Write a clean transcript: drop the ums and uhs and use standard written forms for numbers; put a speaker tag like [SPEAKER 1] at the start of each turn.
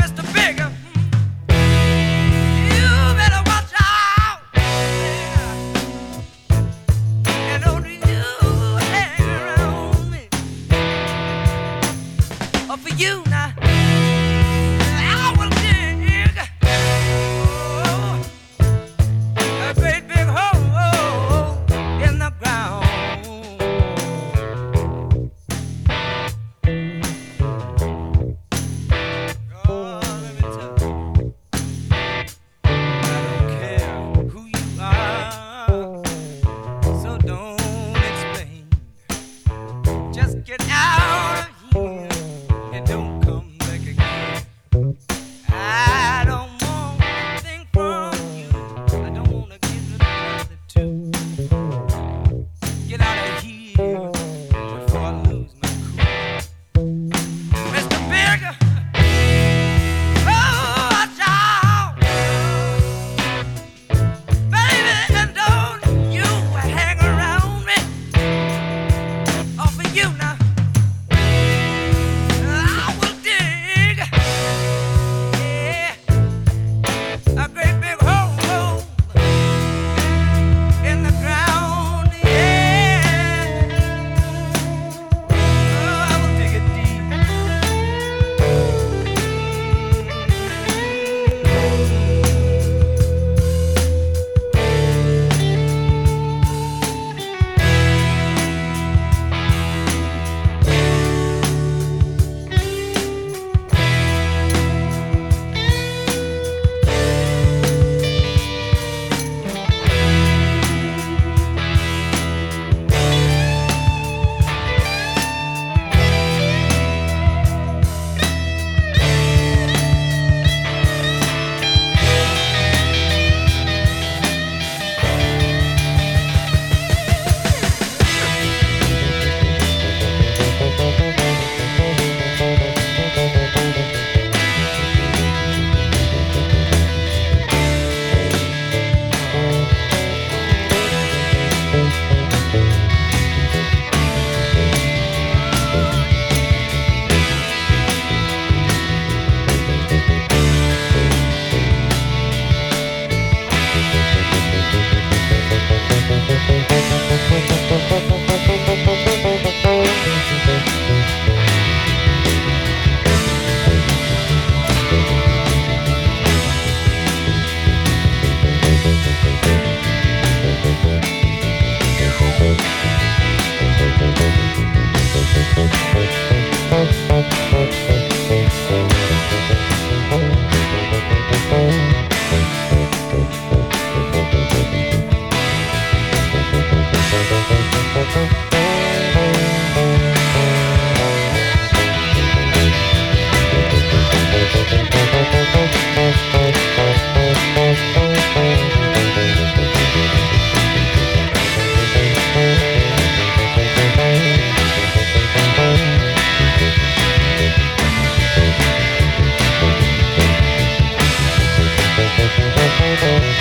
[SPEAKER 1] Mr. Bigger, you better watch out. And don't you hang around me. Or for you now, I will dig a great big hole in the ground. Oh, let me tell you, I don't care who you are, so don't explain. Just get out of here and don't come back again. I don't want anything from you. I don't want to give another two. Get out of here before I lose my cool. Mr. Bigger, oh, watch out, baby, and don't you hang around me. Oh, for you now, I will dig, yeah, a great big hole in the ground, yeah. Oh, I will dig it deep.
[SPEAKER 2] Thank you.